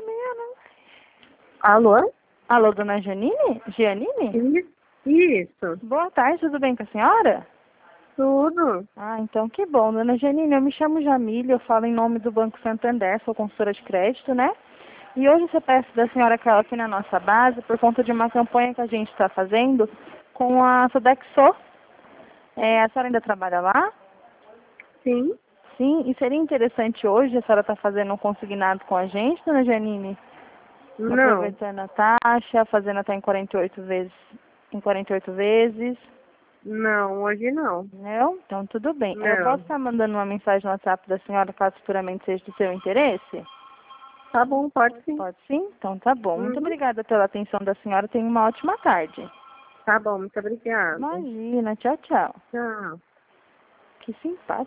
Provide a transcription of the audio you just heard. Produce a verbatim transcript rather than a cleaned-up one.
menina. Alô? Alô, dona Janine? Gianine? Isso. Boa tarde, tudo bem com a senhora? Tudo. Ah, então que bom. Dona Janine, eu me chamo Jamília, eu falo em nome do Banco Santander, sou consultora de crédito, né? E hoje você peço da senhora Carla aqui na nossa base por conta de uma campanha que a gente está fazendo com a Sodexo. É, a senhora ainda trabalha lá? Sim. Sim, e seria interessante hoje a senhora estar fazendo um consignado com a gente, dona Janine? Não. Aproveitando a taxa, fazendo até em quarenta e oito vezes. Em quarenta e oito vezes. Não, hoje não. Não? Então tudo bem. Eu Não. posso estar mandando uma mensagem no WhatsApp da senhora caso futuramente seja do seu interesse? Tá bom, pode sim. Pode sim? Então tá bom. Muito Uhum. obrigada pela atenção da senhora. Tenha uma ótima tarde. Tá bom, muito obrigada. Imagina. Tchau, tchau. Tchau. Que simpático.